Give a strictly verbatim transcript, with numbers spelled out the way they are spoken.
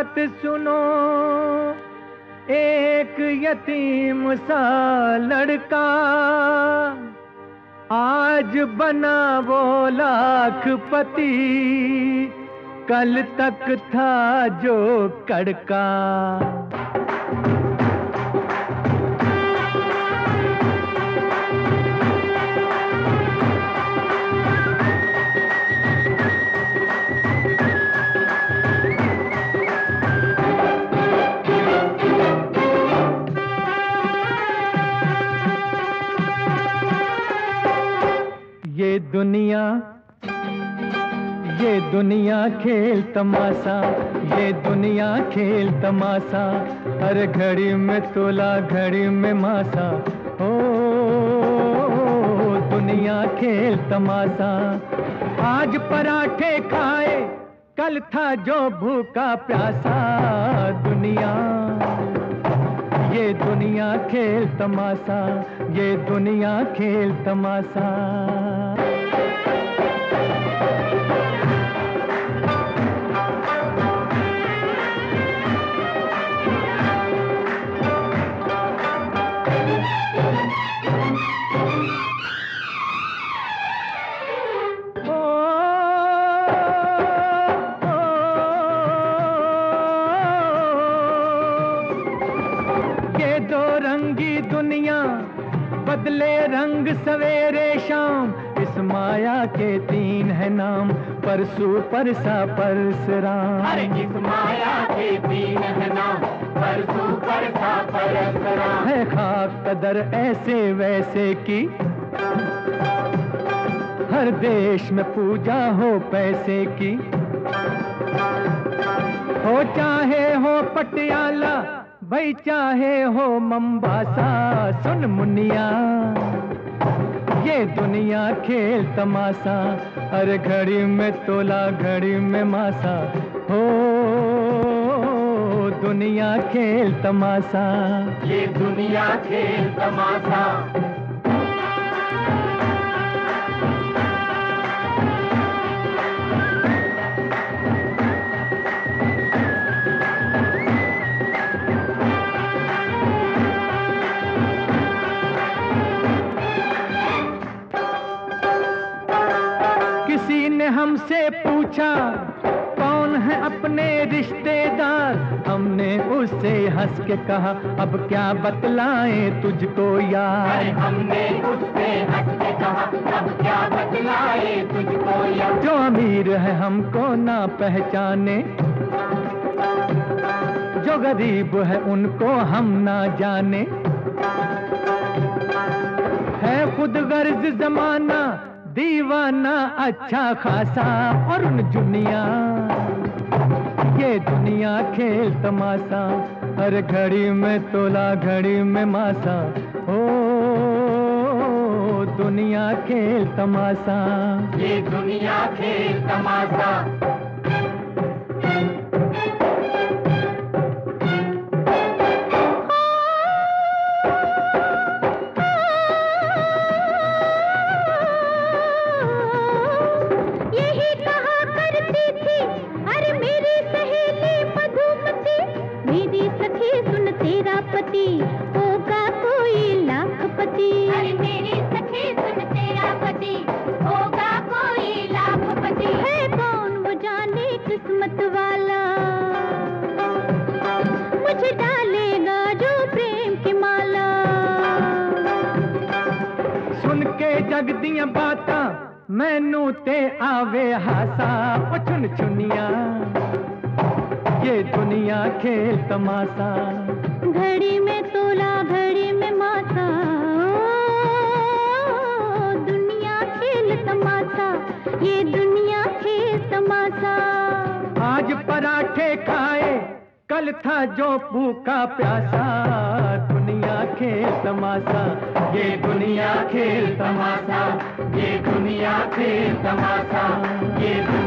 बात सुनो, एक यतीम सा लड़का आज बना वो लाखपति, कल तक था जो कड़का। ये दुनिया ये दुनिया खेल तमाशा, ये दुनिया खेल तमाशा, हर घड़ी में तोला घड़ी में मासा। ओ दुनिया खेल तमाशा, आज पराठे खाए कल था जो भूखा प्यासा। दुनिया ये दुनिया खेल तमाशा, ये दुनिया खेल तमाशा। दो रंगी दुनिया बदले रंग सवेरे शाम, इस माया के तीन है नाम, परसू परसा परसराम। अरे इस माया के तीन है नाम, परसू परसा परसराम। है खाक कदर ऐसे वैसे की, हर देश में पूजा हो पैसे की। हो चाहे हो पटियाला भाई चाहे हो मंबासा, सुन मुनिया ये दुनिया खेल तमाशा, हर घड़ी में तोला घड़ी में मासा। हो दुनिया खेल तमाशा, ये दुनिया खेल तमाशा। किसी ने हमसे पूछा कौन है अपने रिश्तेदार, हमने उससे हंस के कहा अब क्या बतलाएं तुझको यार। अरे हमने उससे हंस के कहा अब क्या बतलाएं तुझको यार। जो अमीर है हमको ना पहचाने, जो गरीब है उनको हम ना जाने। है खुद गर्ज जमाना दीवाना अच्छा खासा, और उन दुनिया ये दुनिया खेल तमाशा, हर घड़ी में तोला घड़ी में मासा। ओ दुनिया खेल तमाशा, ये दुनिया खेल तमाशा। पति होगा कोई लाखपति। अरे मेरी सखी सुन तेरा पति होगा कोई लाखपति। है कौन वो जाने किस्मत वाला, मुझे डालेगा जो प्रेम की माला। सुन के जग दिया बाता मैनू ते आवे हासा। ओ चुन चुनिया ये दुनिया खेल तमाशा, घड़ी में तोला घड़ी में मासा। दुनिया खेल तमाशा, ये दुनिया खेल तमाशा। आज पराठे खाए कल था जो भूखा प्यासा। दुनिया खेल तमाशा, ये दुनिया खेल तमाशा, ये दुनिया खेल तमाशा, ये